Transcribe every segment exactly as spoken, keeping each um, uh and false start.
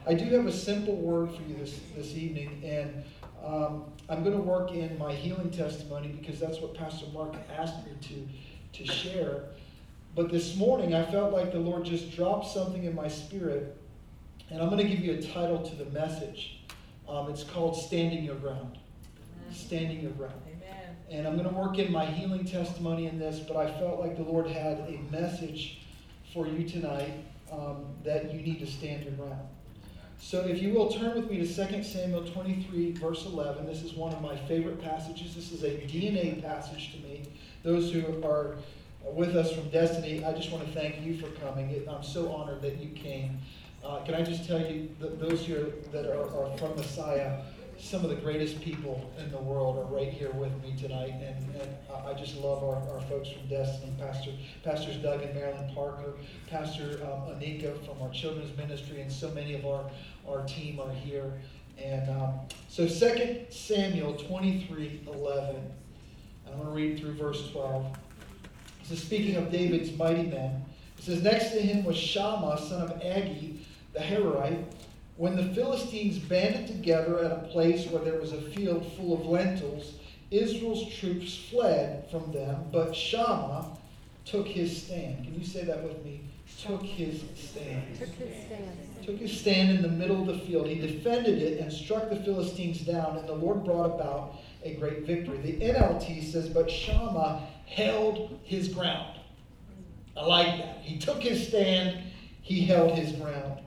I do have a simple word for you this, this evening, and um, I'm going to work in my healing testimony because that's what Pastor Mark asked me to, to share. But this morning, I felt like the Lord just dropped something in my spirit, and I'm going to give you a title to the message. Um, it's called Standing Your Ground. Amen. Standing Your Ground. Amen. And I'm going to work in my healing testimony in this, but I felt like the Lord had a message for you tonight um, that you need to stand your ground. So if you will turn with me to Second Samuel twenty-three, verse eleven. This is one of my favorite passages. This is a D N A passage to me. Those who are with us from Destiny, I just want to thank you for coming. I'm so honored that you came. Uh, can I just tell you, that those here that are, are from Messiah, some of the greatest people in the world are right here with me tonight, and, and I just love our, our folks from Destiny, Pastor, Pastors Doug and Marilyn Parker, Pastor um, Anika from our children's ministry, and so many of our, our team are here. And um, so Second Samuel twenty-three eleven, I'm going to read through verse twelve. It says, speaking of David's mighty men, it says, next to him was Shammah, son of Agee, the Hararite. When the Philistines banded together at a place where there was a field full of lentils, Israel's troops fled from them, but Shammah took his stand. Can you say that with me? Took his stand. Took his stand. Took his stand in the middle of the field. He defended it and struck the Philistines down, and the Lord brought about a great victory. The N L T says, but Shammah held his ground. I like that. He took his stand. He held his ground.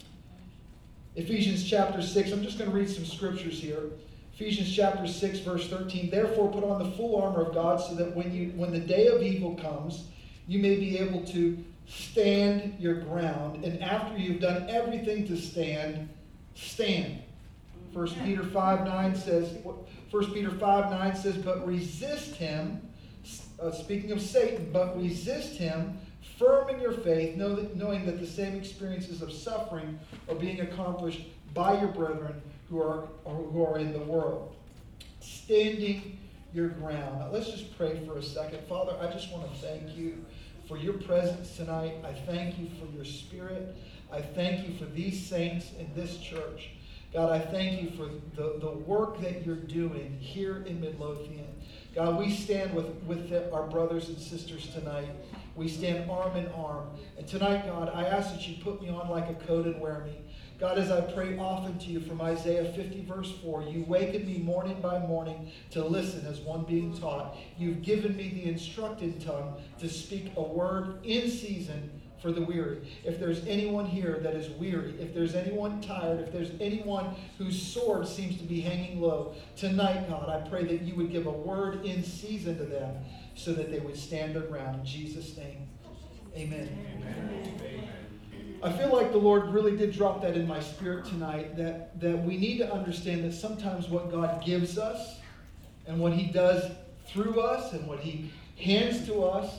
Ephesians chapter six, I'm just going to read some scriptures here. Ephesians chapter six, verse thirteen, therefore put on the full armor of God so that when you when the day of evil comes, you may be able to stand your ground. And after you've done everything to stand, stand. First Peter five nine says, First Peter five nine says, but resist him, uh, speaking of Satan, but resist him, firm in your faith, know that, knowing that the same experiences of suffering are being accomplished by your brethren who are, who are in the world. Standing your ground. Now let's just pray for a second. Father, I just want to thank you for your presence tonight. I thank you for your spirit. I thank you for these saints in this church. God, I thank you for the, the work that you're doing here in Midlothian. God, we stand with, with the, our brothers and sisters tonight. We stand arm in arm. And tonight, God, I ask that you put me on like a coat and wear me. God, as I pray often to you from Isaiah fifty, verse four, you waken me morning by morning to listen as one being taught. You've given me the instructed tongue to speak a word in season for the weary. If there's anyone here that is weary, if there's anyone tired, if there's anyone whose sword seems to be hanging low, tonight, God, I pray that you would give a word in season to them so that they would stand their ground. In Jesus' name, amen. Amen. Amen. I feel like the Lord really did drop that in my spirit tonight, that, that we need to understand that sometimes what God gives us and what he does through us and what he hands to us,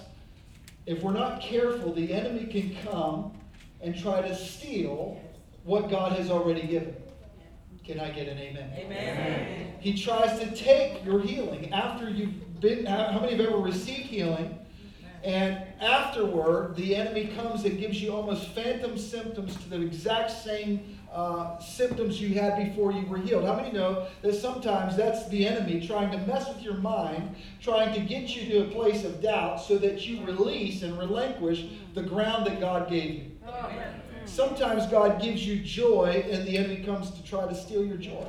if we're not careful, the enemy can come and try to steal what God has already given. Can I get an amen? Amen. Amen. He tries to take your healing after you've been, how many have ever received healing? And afterward, the enemy comes and gives you almost phantom symptoms to the exact same uh, symptoms you had before you were healed. How many know that sometimes that's the enemy trying to mess with your mind, trying to get you to a place of doubt so that you release and relinquish the ground that God gave you? Amen. Sometimes God gives you joy and the enemy comes to try to steal your joy.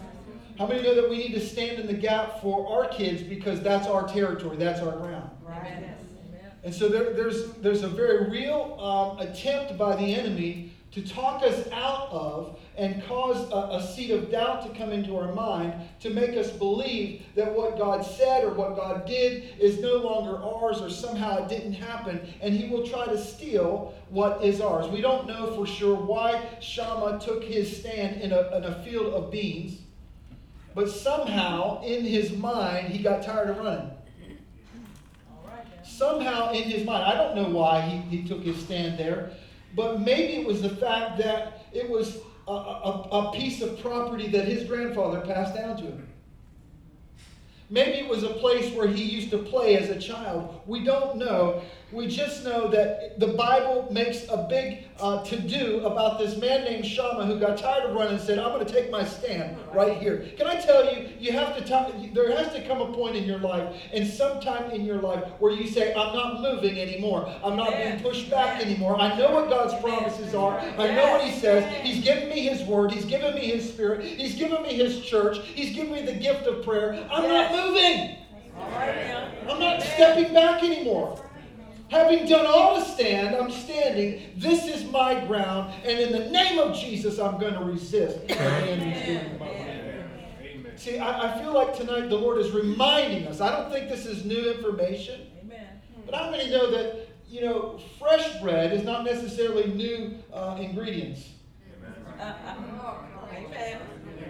How many know that we need to stand in the gap for our kids because that's our territory, that's our ground? Right. And so there, there's, there's a very real um, attempt by the enemy to talk us out of and cause a, a seed of doubt to come into our mind to make us believe that what God said or what God did is no longer ours or somehow it didn't happen. And he will try to steal what is ours. We don't know for sure why Shammah took his stand in a, in a field of beans, but somehow in his mind he got tired of running. Somehow in his mind, I don't know why he, he took his stand there, but maybe it was the fact that it was a, a, a piece of property that his grandfather passed down to him. Maybe it was a place where he used to play as a child. We don't know. We just know that the Bible makes a big uh, to-do about this man named Shammah who got tired of running and said, I'm going to take my stand right here. Can I tell you, you have to t- there has to come a point in your life and sometime in your life where you say, I'm not moving anymore. I'm not being pushed back anymore. I know what God's promises are. I know what He says. He's given me His word. He's given me His Spirit. He's given me His church. He's given me the gift of prayer. I'm not moving. I'm not stepping back anymore. Having done all to stand, I'm standing. This is my ground. And in the name of Jesus, I'm going to resist. Amen. See, I, I feel like tonight the Lord is reminding us. I don't think this is new information. Amen. But how many know that, you know, fresh bread is not necessarily new uh, ingredients? Amen. Amen.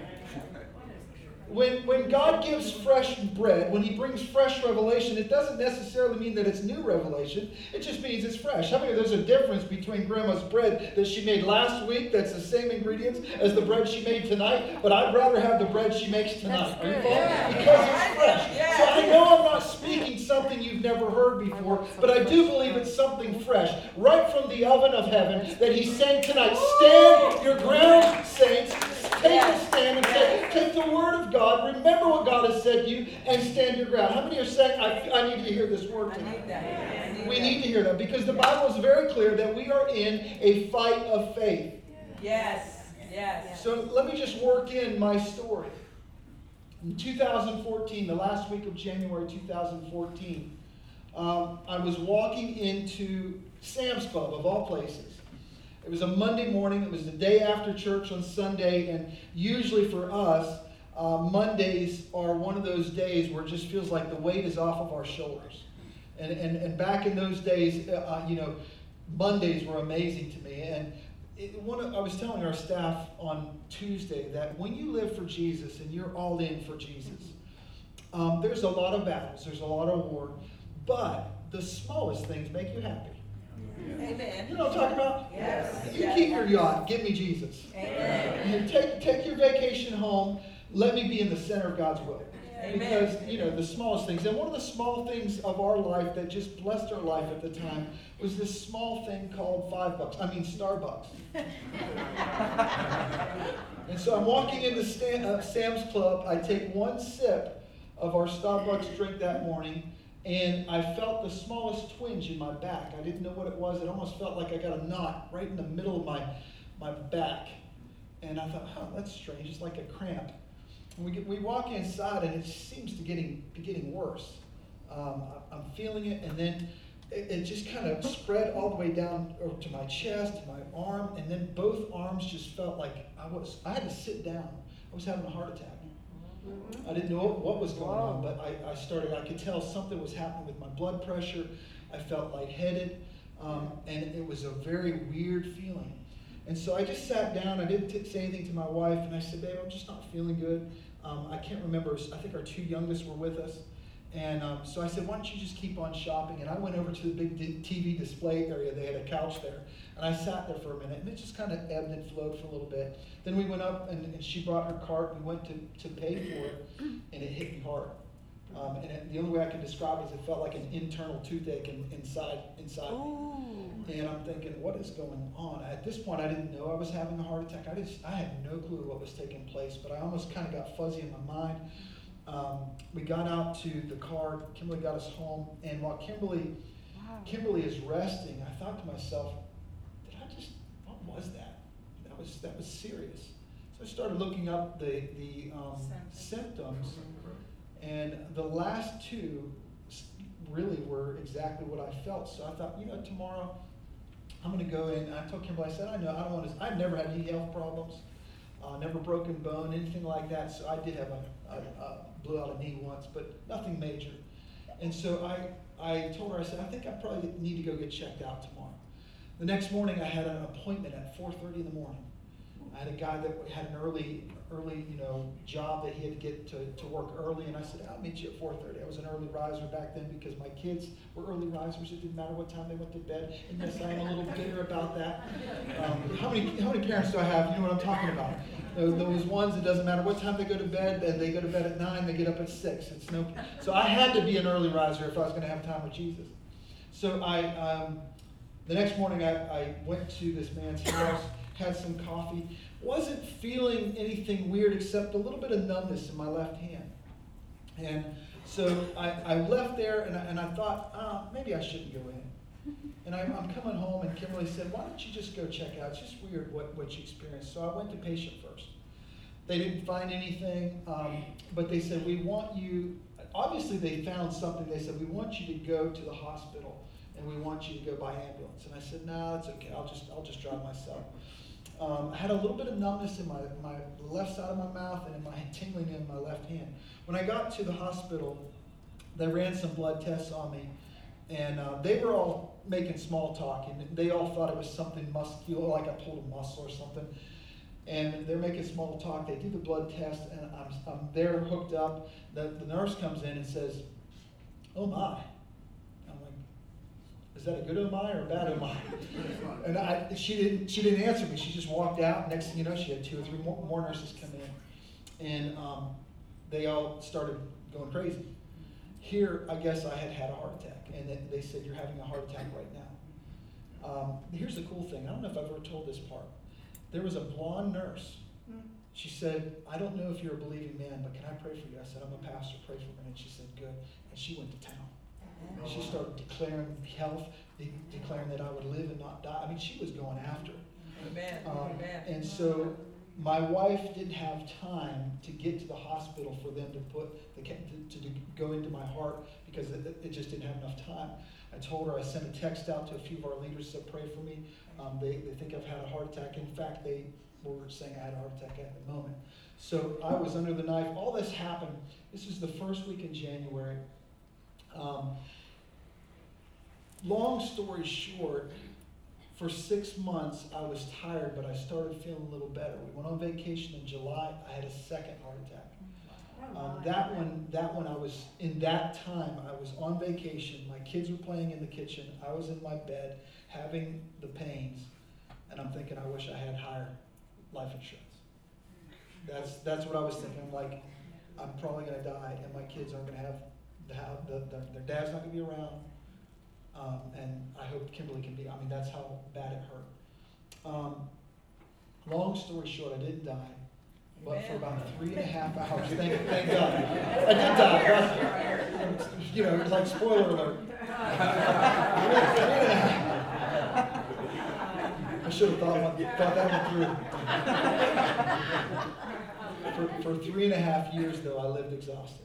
When, when God gives fresh bread, when He brings fresh revelation, it doesn't necessarily mean that it's new revelation. It just means it's fresh. How many of you, there's a difference between Grandma's bread that she made last week that's the same ingredients as the bread she made tonight, but I'd rather have the bread she makes tonight. Are you following? Yeah. Because it's fresh. Yeah. So I know I'm not speaking something you've never heard before, but I do believe it's something fresh, right from the oven of heaven, that He's saying tonight, stand your ground, saints. Take a stand and say, take the word of God, remember what God has said to you, and stand your ground. How many are saying, I, I need to hear this word tonight? Need we that. need to hear that, because the Bible is very clear that we are in a fight of faith. Yes, yes. So let me just work in my story. In two thousand fourteen, the last week of January two thousand fourteen, um, I was walking into Sam's Club, of all places. It was a Monday morning. It was the day after church on Sunday. And usually for us, uh, Mondays are one of those days where it just feels like the weight is off of our shoulders. And and, and back in those days, uh, you know, Mondays were amazing to me. And it, one of, I was telling our staff on Tuesday that when you live for Jesus and you're all in for Jesus, um, there's a lot of battles. There's a lot of war. But the smallest things make you happy. Amen. You know what I'm talking about? Yes. You keep your yacht. Give me Jesus. Amen. And take, take your vacation home. Let me be in the center of God's will. Amen. Because, you know, the smallest things. And one of the small things of our life that just blessed our life at the time was this small thing called five bucks. I mean, Starbucks. And so I'm walking into Stan, uh, Sam's Club. I take one sip of our Starbucks drink that morning. And I felt the smallest twinge in my back. I didn't know what it was. It almost felt like I got a knot right in the middle of my, my back. And I thought, oh, that's strange. It's like a cramp. And we, get, we walk inside, and it seems to getting, be getting worse. Um, I, I'm feeling it, and then it, it just kind of spread all the way down over to my chest, to my arm, and then both arms just felt like I was. I had to sit down. I was having a heart attack. I didn't know what was going on, but I, I started, I could tell something was happening with my blood pressure. I felt lightheaded, um, and it was a very weird feeling. And so I just sat down. I didn't t- say anything to my wife, and I said, babe, I'm just not feeling good. Um, I can't remember. I think our two youngest were with us. And um, so I said, why don't you just keep on shopping? And I went over to the big d- T V display area. They had a couch there. And I sat there for a minute, and it just kind of ebbed and flowed for a little bit. Then we went up, and, and she brought her cart. We went to, to pay for it, and it hit me hard. Um, and it, the only way I can describe it is it felt like an internal toothache in, inside inside me. And I'm thinking, what is going on? At this point, I didn't know I was having a heart attack. I just I had no clue what was taking place, but I almost kind of got fuzzy in my mind. Um, we got out to the car. Kimberly got us home, and while Kimberly wow. Kimberly is resting, I thought to myself, did I just? What was that? That was that was serious. So I started looking up the the um, symptoms, and the last two really were exactly what I felt. So I thought, you know, tomorrow I'm going to go in. I told Kimberly, I said, I know I don't want to. I've never had any health problems, uh, never broken bone, anything like that. So I did have a, a, a blew out a knee once, but nothing major. And so I, I told her, I said, I think I probably need to go get checked out tomorrow. The next morning, I had an appointment at four thirty in the morning. I had a guy that had an early, early, you know, job that he had to get to, to work early, and I said, I'll meet you at four thirty. I was an early riser back then because my kids were early risers. It didn't matter what time they went to bed. And yes, I'm a little bitter about that. Um, how many how many parents do I have? You know what I'm talking about. Those, those ones, it doesn't matter what time they go to bed, and they go to bed at nine, they get up at six. It's no. So I had to be an early riser if I was going to have time with Jesus. So I, um, the next morning I, I went to this man's house, had some coffee, wasn't feeling anything weird except a little bit of numbness in my left hand. And so I, I left there and I, and I thought, ah, maybe I shouldn't go in. And I, I'm coming home and Kimberly said, why don't you just go check out? It's just weird what, what you experienced. So I went to patient first. They didn't find anything, um, but they said, we want you, obviously they found something. They said, we want you to go to the hospital and we want you to go by ambulance. And I said, no, it's okay. I'll just, I'll just drive myself. Um, I had a little bit of numbness in my, my left side of my mouth and in my tingling in my left hand. When I got to the hospital, they ran some blood tests on me, and uh, they were all making small talk, and they all thought it was something muscular, like I pulled a muscle or something. And they're making small talk. They do the blood test, and I'm, I'm there hooked up. The, the nurse comes in and says, "Oh my." I'm like, "Is that a good oh my or a bad oh my?" And I, she didn't, she didn't answer me. She just walked out. Next thing you know, she had two or three more, more nurses come in, and um, they all started going crazy. Here, I guess I had had a heart attack, and they, they said, "You're having a heart attack right now." Um, here's the cool thing. I don't know if I've ever told this part. There was a blonde nurse. She said, "I don't know if you're a believing man, but can I pray for you?" I said, "I'm a pastor, pray for me." And she said, "Good." And she went to town. And she started declaring health, de- declaring that I would live and not die. I mean, she was going after it. Amen. Um, Amen. and so my wife didn't have time to get to the hospital for them to put the to, to, to go into my heart because it, it just didn't have enough time. I told her, I sent a text out to a few of our leaders, said, "Pray for me." Um, they, they think I've had a heart attack. In fact, they were saying I had a heart attack at the moment. So I was under the knife. All this happened. This was the first week in January. Um, long story short, for six months I was tired, but I started feeling a little better. We went on vacation in July. I had a second heart attack. Um, that one, that one I was, in that time, I was on vacation. My kids were playing in the kitchen. I was in my bed having the pains, and I'm thinking, I wish I had higher life insurance. That's that's what I was thinking. I'm like, I'm probably going to die, and my kids aren't going to have, the, the, the, their dad's not going to be around, um, and I hope Kimberly can be. I mean, that's how bad it hurt. Um, long story short, I didn't die. But for about three and a half hours, thank, thank God. I did die. But, you know, it was like spoiler alert. I should have thought, thought that one through. For, for three and a half years, though, I lived exhausted.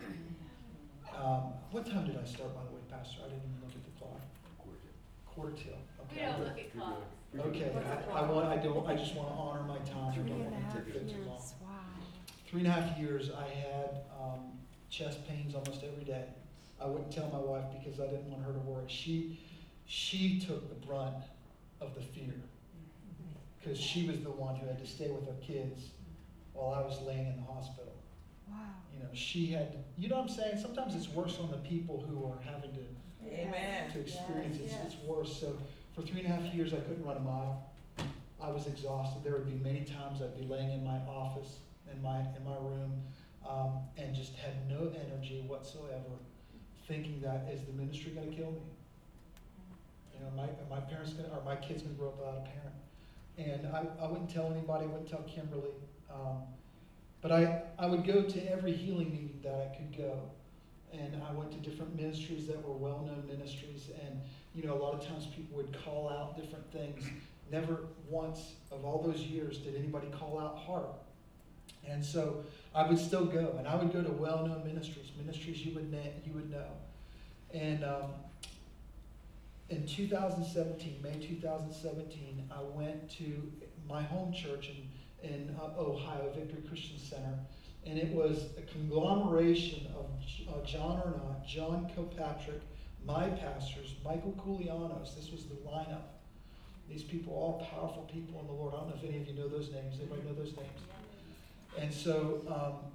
Um, what time did I start, by the way, Pastor? I didn't even look at the clock. Quarter till. Okay. We don't look at clocks. Okay, I, I want. I don't. I just want to honor my time. I don't want to take too long. Wow. Three and a half years, I had um, chest pains almost every day. I wouldn't tell my wife because I didn't want her to worry. She, she took the brunt of the fear because she was the one who had to stay with her kids while I was laying in the hospital. Wow. You know, she had. To, you know what I'm saying? Sometimes it's worse on the people who are having to. Amen. To experience Yes, it. yes. It's worse. So for three and a half years, I couldn't run a mile. I was exhausted. There would be many times I'd be laying in my office, in my in my room, um, and just had no energy whatsoever, thinking that is the ministry going to kill me? You know, my my parents gonna, or my kids going to grow up without a parent, and I, I wouldn't tell anybody. I wouldn't tell Kimberly, um, but I I would go to every healing meeting that I could go. And I went to different ministries that were well-known ministries, and you know, a lot of times people would call out different things. Never once of all those years did anybody call out heart. And so I would still go, and I would go to well-known ministries, ministries you would na- you would know. And um, in two thousand seventeen, May two thousand seventeen, I went to my home church in in uh, Ohio, Victory Christian Center. And it was a conglomeration of uh, John Arnott, John Kilpatrick, my pastors, Michael Koulianos. This was the lineup. These people, all powerful people in the Lord. I don't know if any of you know those names. Anybody know those names? And so um,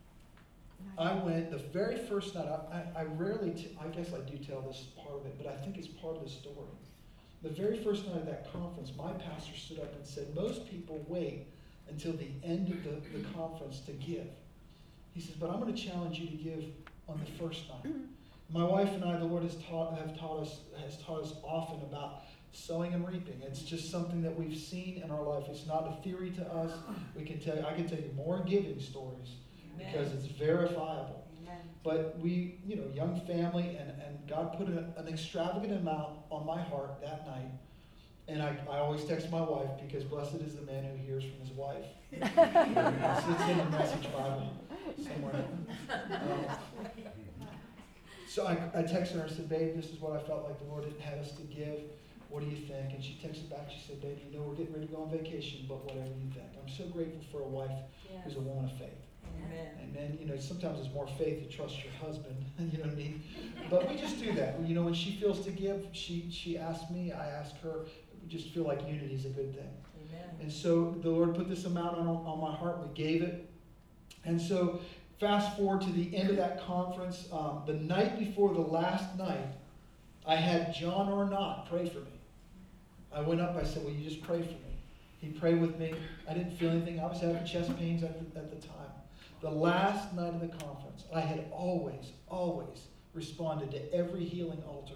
I went the very first night. I, I, I rarely, t- I guess I do tell this part of it, but I think it's part of the story. The very first night of that conference, my pastor stood up and said, most people wait until the end of the, the conference to give. He says, but I'm going to challenge you to give on the first night. My wife and I, the Lord has taught, have taught us, has taught us often about sowing and reaping. It's just something that we've seen in our life. It's not a theory to us. We can tell you, I can tell you more giving stories because it's verifiable. Amen. But we, you know, young family, and, and God put a, an extravagant amount on my heart that night. And I, I always text my wife because blessed is the man who hears from his wife. It's in the Message Bible somewhere. Um, so I, I texted her and said, babe, this is what I felt like the Lord had us to give. What do you think? And she texted back. She said, babe, you know we're getting ready to go on vacation, but whatever you think. I'm so grateful for a wife yeah. who's a woman of faith. Amen. And then, you know, sometimes it's more faith to trust your husband. You know what I mean? But we just do that. You know, when she feels to give, she she asks me, I ask her. We just feel like unity is a good thing. Amen. And so the Lord put this amount on, on my heart. We gave it. And so fast forward to the end of that conference. Um, the night before the last night, I had John Ornott pray for me. I went up, I said, will you just pray for me? He prayed with me. I didn't feel anything. I was having chest pains at the, at the time. The last night of the conference, I had always, always responded to every healing altar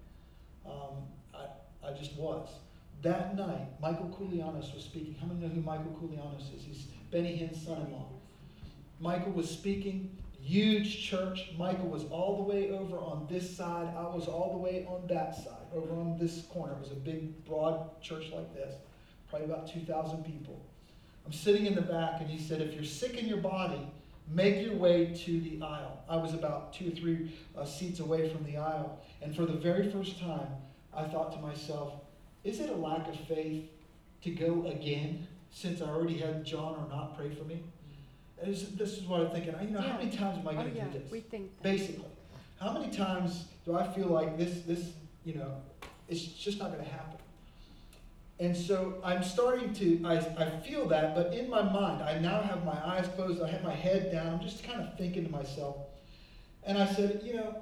call. Um, I, I just was. That night, Michael Koulianos was speaking. How many know who Michael Koulianos is? He's Benny Hinn's son-in-law. Michael was speaking. Huge church. Michael was all the way over on this side. I was all the way on that side, over on this corner. It was a big, broad church like this, probably about two thousand people. I'm sitting in the back, and he said, if you're sick in your body, make your way to the aisle. I was about two or three uh, seats away from the aisle. And for the very first time, I thought to myself, is it a lack of faith to go again since I already had John Ornott pray for me? This is what I'm thinking. You know, yeah. How many times am I going to oh, yeah. do this? We think that. Basically, how many times do I feel like this? This, you know, it's just not going to happen. And so I'm starting to. I I feel that, but in my mind, I now have my eyes closed. I have my head down. I'm just kind of thinking to myself, and I said, you know,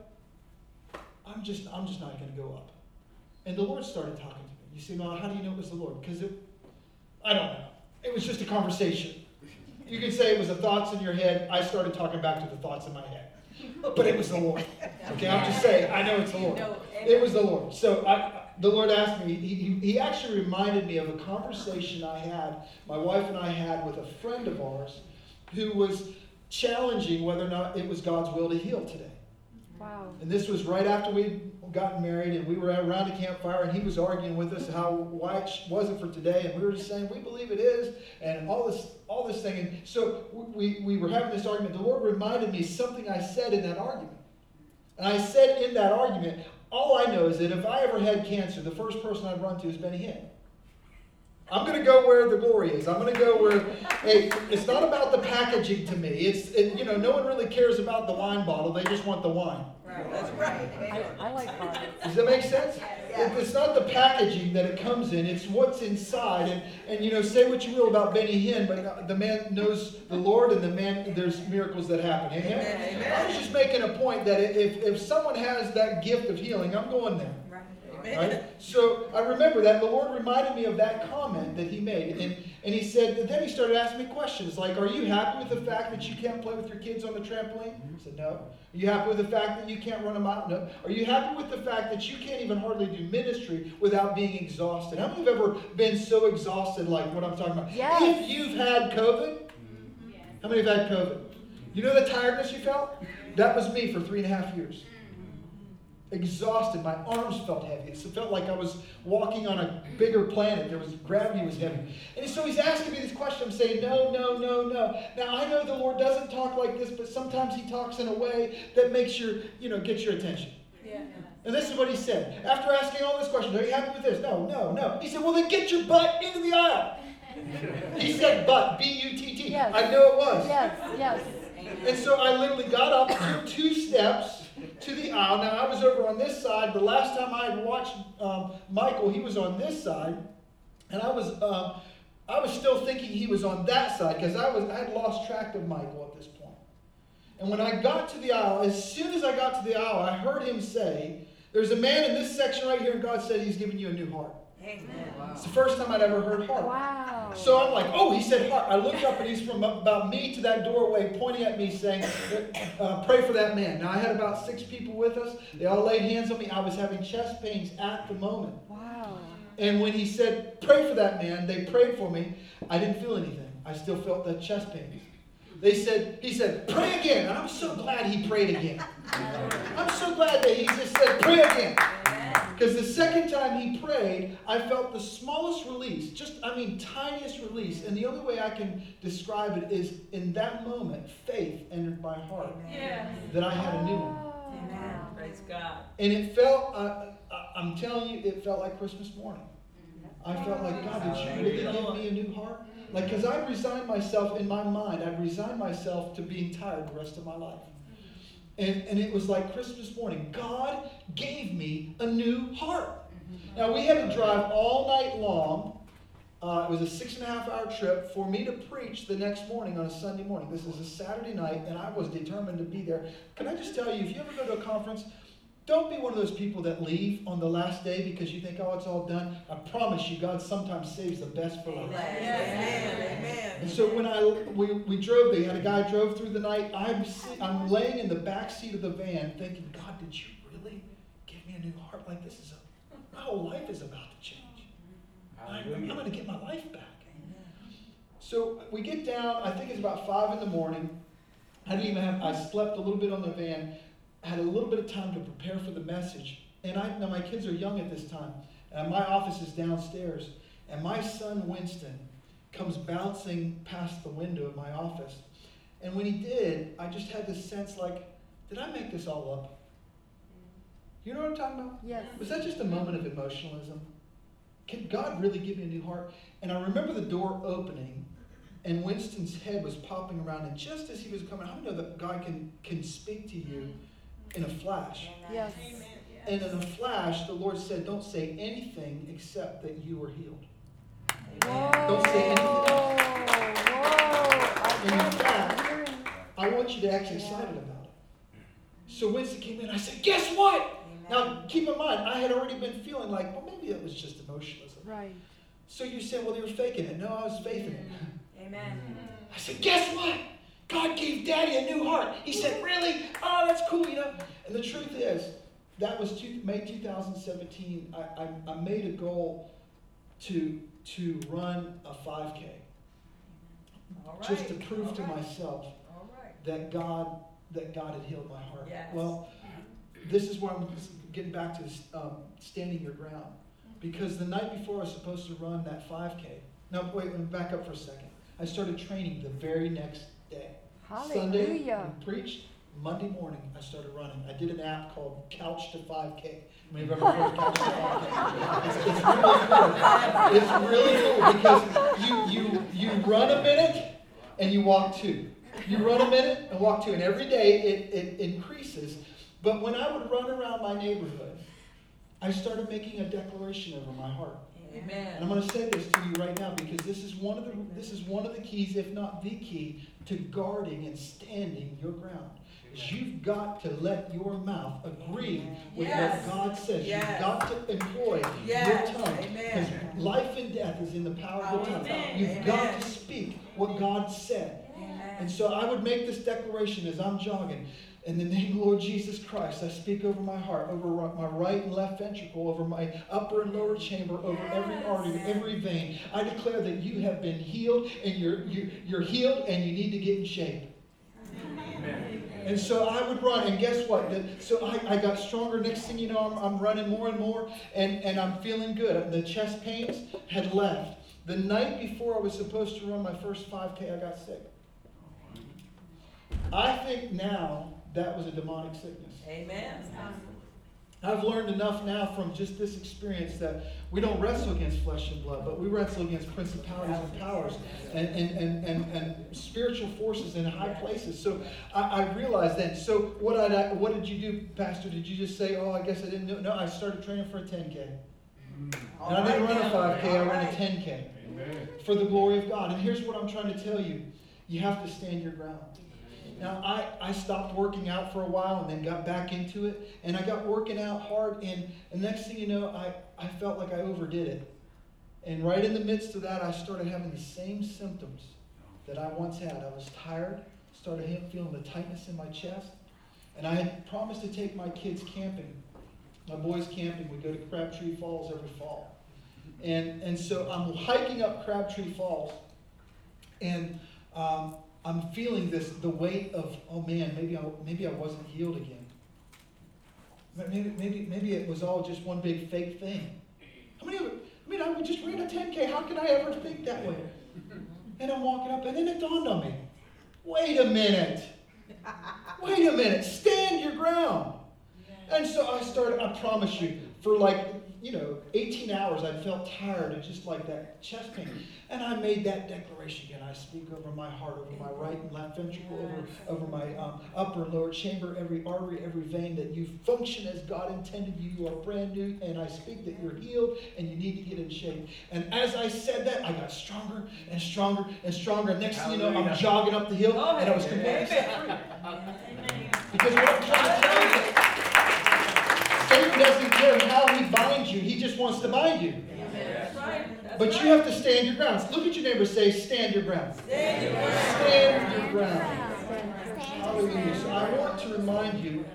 I'm just I'm just not going to go up. And the Lord started talking to me. You say, no, how do you know it was the Lord? Because it, I don't know. It was just a conversation. You can say it was the thoughts in your head. I started talking back to the thoughts in my head. But it was the Lord. Okay, I'm just saying, I know it's the Lord. It was the Lord. So I, the Lord asked me, he, he, he actually reminded me of a conversation I had, my wife and I had with a friend of ours who was challenging whether or not it was God's will to heal today. Wow. And this was right after we'd gotten married, and we were around a campfire, and he was arguing with us how why it wasn't for today, and we were just saying we believe it is, and all this all this thing. And so we we were having this argument. The Lord reminded me something I said in that argument, and I said in that argument, all I know is that if I ever had cancer, the first person I'd run to is Benny Hinn. I'm going to go where the glory is. I'm going to go where, hey, it's not about the packaging to me. It's, it, you know, no one really cares about the wine bottle. They just want the wine. Right. That's right. I, I like wine. Does that make sense? Yeah. It, it's not the packaging that it comes in. It's what's inside. And, and, you know, say what you will about Benny Hinn, but the man knows the Lord, and the man, there's miracles that happen. Amen? Amen. Amen. I was just making a point that if, if someone has that gift of healing, I'm going there. Right? So I remember that. The Lord reminded me of that comment that he made. And, and he said, then he started asking me questions like, are you happy with the fact that you can't play with your kids on the trampoline? I said, no. Are you happy with the fact that you can't run a mile? No. Are you happy with the fact that you can't even hardly do ministry without being exhausted? How many of you have ever been so exhausted like what I'm talking about? Yes. If you've had COVID, yes. How many have had COVID? You know the tiredness you felt? That was me for three and a half years. Exhausted. My arms felt heavy. It felt like I was walking on a bigger planet. There was gravity was heavy. And so he's asking me this question. I'm saying, no, no, no, no. Now I know the Lord doesn't talk like this, but sometimes he talks in a way that makes your, you know, gets your attention. Yeah. And this is what he said. After asking all these questions, are you happy with this? No, no, no. He said, well, then get your butt into the aisle. He said butt, B U T T. Yes. I know it was. Yes, yes. And so I literally got up, took two steps to the aisle. Now, I was over on this side. The last time I had watched um, Michael, he was on this side. And I was um, I was still thinking he was on that side because I was I had lost track of Michael at this point. And when I got to the aisle, as soon as I got to the aisle, I heard him say, there's a man in this section right here, and God said he's giving you a new heart. Amen. It's the first time I'd ever heard heart. Wow. So I'm like, oh, he said heart. I looked up and he's from about me to that doorway pointing at me saying, uh, pray for that man. Now I had about six people with us. They all laid hands on me. I was having chest pains at the moment. Wow. And when he said, pray for that man, they prayed for me. I didn't feel anything. I still felt that chest pain. They said, he said, pray again. And I'm so glad he prayed again. I'm so glad that he just said, pray again. Because the second time he prayed, I felt the smallest release, just, I mean, tiniest release. And the only way I can describe it is in that moment, faith entered my heart. Yes. That I had a new one. Amen. Praise God. And it felt, uh, I'm telling you, it felt like Christmas morning. I felt like, God, did you really give me a new heart? Like, because I resigned myself in my mind, I resigned myself to being tired the rest of my life. And, and it was like Christmas morning. God gave me a new heart. Now, we had to drive all night long. Uh, it was a six and a half hour trip for me to preach the next morning on a Sunday morning. This is a Saturday night, and I was determined to be there. Can I just tell you, if you ever go to a conference, don't be one of those people that leave on the last day because you think, oh, it's all done. I promise you, God sometimes saves the best for last. Amen. Amen. And so when I we, we drove, they had a guy drove through the night. I'm I'm laying in the back seat of the van, thinking, God, did you really give me a new heart? Like this is a, my whole life is about to change. I'm, I'm going to get my life back. So we get down. I think it's about five in the morning. I didn't even have. I slept a little bit on the van. Had a little bit of time to prepare for the message. And I now my kids are young at this time. And my office is downstairs. And my son Winston comes bouncing past the window of my office. And when he did, I just had this sense like, did I make this all up? You know what I'm talking about? Yes. Was that just a moment of emotionalism? Can God really give me a new heart? And I remember the door opening and Winston's head was popping around. And just as he was coming, I know that God can, can speak to you in a flash. Yes. And in a flash, the Lord said, don't say anything except that you were healed. Whoa. Don't say anything else. Whoa. And in I fact, hearing. I want you to act excited about it. So Winston came in, I said, guess what? Now, keep in mind, I had already been feeling like, well, maybe it was just emotionalism. Right. So you said, well, you were faking it. No, I was faithing it. Amen. I said, guess what? God gave Daddy a new heart. He said, really? Oh, that's cool, you know. And the truth is, that was two, May two thousand seventeen. I, I, I made a goal to, to run a five K. All right. Just to prove All to right. myself All right. that God that God had healed my heart. Yes. Well, this is where I'm getting back to this, um, standing your ground. Because the night before I was supposed to run that five K. Now, wait, let me back up for a second. I started training the very next day. Sunday, Hallelujah. I preached. Monday morning, I started running. I did an app called Couch to five K. I mean, you've ever heard of Couch to five K? It's, it's really cool. It's really cool because you, you, you run a minute and you walk two. You run a minute and walk two. And every day it, it increases. But when I would run around my neighborhood, I started making a declaration over my heart. Amen. And I'm going to say this to you right now because this is one of the this is one of the keys, if not the key, to guarding and standing your ground. Is you've got to let your mouth agree with Yes. what God says. Yes. You've got to employ Yes. your tongue. Amen. Because life and death is in the power of the tongue. Amen. You've Amen. got to speak what God said. Amen. And so I would make this declaration as I'm jogging. In the name of the Lord Jesus Christ, I speak over my heart, over my right and left ventricle, over my upper and lower chamber, over every artery, every vein. I declare that you have been healed, and you're, you're, you're healed, and you need to get in shape. Amen. And so I would run, and guess what? The, so I, I got stronger. Next thing you know, I'm, I'm running more and more, and, and I'm feeling good. The chest pains had left. The night before I was supposed to run my first five K, I got sick. I think now that was a demonic sickness. Amen. I've learned enough now from just this experience that we don't wrestle against flesh and blood, but we wrestle against principalities and powers and, and, and, and, and spiritual forces in high places. So I, I realized then. So what, I, what did you do, Pastor? Did you just say, oh, I guess I didn't know? No, I started training for a ten K. And I didn't run a five K, I ran a ten K. Amen. For the glory of God. And here's what I'm trying to tell you. You have to stand your ground. Now, I, I stopped working out for a while and then got back into it. And I got working out hard. And the next thing you know, I, I felt like I overdid it. And right in the midst of that, I started having the same symptoms that I once had. I was tired, started feeling the tightness in my chest. And I had promised to take my kids camping, my boys camping. We go to Crabtree Falls every fall. And, and so I'm hiking up Crabtree Falls, and um, I'm feeling this, the weight of, oh man, maybe I, maybe I wasn't healed again. Maybe, maybe, maybe it was all just one big fake thing. How many of it? I mean, I just ran a ten K. How can I ever think that way? And I'm walking up, and then it dawned on me. Wait a minute. Wait a minute. Stand your ground. And so I started, I promise you, for like, you know, eighteen hours, I felt tired and just like that chest pain. And I made that declaration again. I speak over my heart, over my right and left ventricle, over, over my um, upper and lower chamber, every artery, every vein, that you function as God intended you. You are brand new, and I speak that you're healed and you need to get in shape. And as I said that, I got stronger and stronger and stronger. And next thing you know, I'm jogging up the hill, and I was completely set free. Because what I'm trying to tell you, Satan doesn't care how he binds you. He just wants to bind you. That's right. That's But right. you have to stand your ground. Look at your neighbor, say, stand your ground. Stand your ground. Stand your ground. Hallelujah. So I want to remind you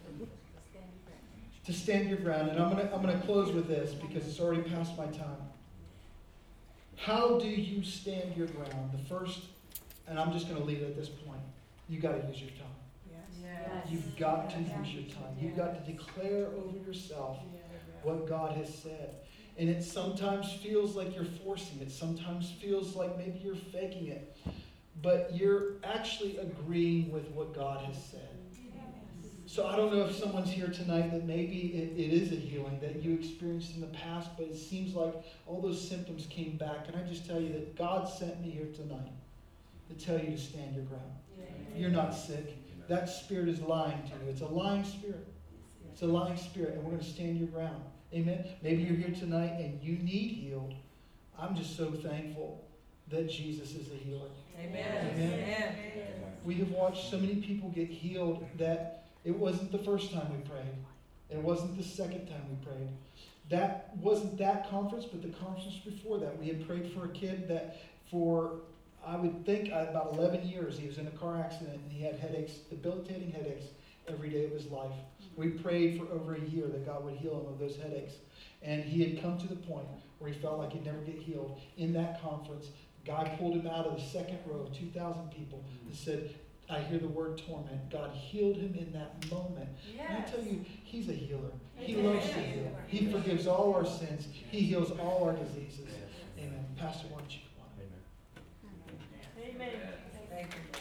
to stand your ground. And I'm going to I'm going to close with this because it's already past my time. How do you stand your ground? The first, and I'm just going to leave it at this point, you got to use your tongue. Yes. You've got to use your tongue. You've got to declare over yourself what God has said. And it sometimes feels like you're forcing it. Sometimes feels like maybe you're faking it. But you're actually agreeing with what God has said. So I don't know if someone's here tonight that maybe it, it is a healing that you experienced in the past, but it seems like all those symptoms came back. And I just tell you that God sent me here tonight to tell you to stand your ground. You're not sick. That spirit is lying to you. It's a lying spirit. It's a lying spirit, and we're going to stand your ground. Amen? Maybe you're here tonight and you need healed. I'm just so thankful that Jesus is the healer. Amen. Amen. Amen. We have watched so many people get healed that it wasn't the first time we prayed. It wasn't the second time we prayed. That wasn't that conference, but the conference before that. We had prayed for a kid that for, I would think, about eleven years, he was in a car accident and he had headaches, debilitating headaches, every day of his life. We prayed for over a year that God would heal him of those headaches. And he had come to the point where he felt like he'd never get healed. In that conference, God pulled him out of the second row, two thousand people, and said, I hear the word torment. God healed him in that moment. Yes. And I tell you, he's a healer. He loves to heal. He forgives all our sins. He heals all our diseases. Amen. Pastor, why don't you come on? Amen. Thank you.